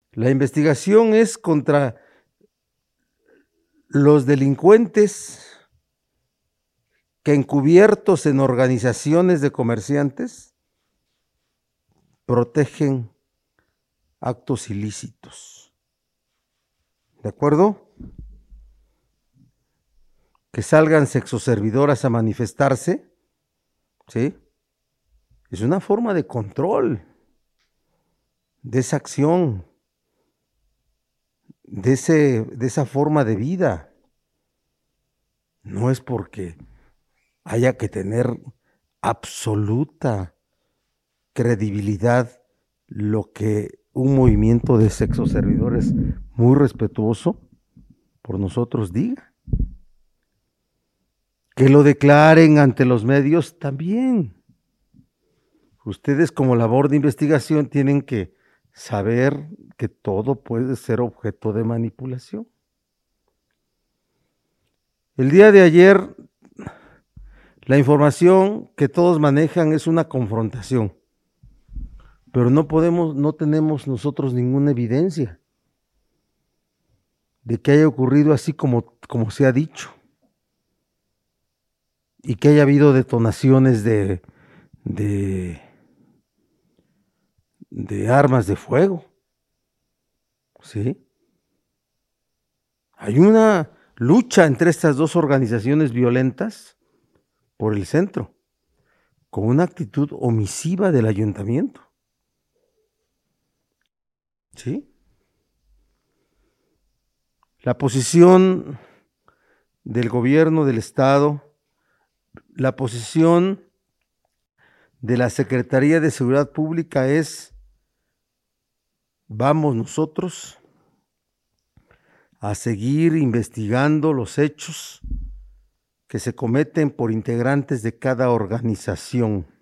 La investigación es contra los delincuentes que, encubiertos en organizaciones de comerciantes, protegen actos ilícitos. ¿De acuerdo? Que salgan sexoservidoras a manifestarse, ¿sí? Es una forma de control de esa acción, de esa forma de vida. No es porque haya que tener absoluta credibilidad lo que un movimiento de sexoservidores muy respetuoso por nosotros diga. Que lo declaren ante los medios también. Ustedes, como labor de investigación, tienen que saber que todo puede ser objeto de manipulación. El día de ayer, la información que todos manejan es una confrontación, pero no tenemos nosotros ninguna evidencia de que haya ocurrido así como se ha dicho, y que haya habido detonaciones de armas de fuego, ¿sí? Hay una lucha entre estas dos organizaciones violentas por el centro, con una actitud omisiva del ayuntamiento, ¿sí? La posición del gobierno del estado, la posición de la Secretaría de Seguridad Pública es: vamos nosotros a seguir investigando los hechos que se cometen por integrantes de cada organización.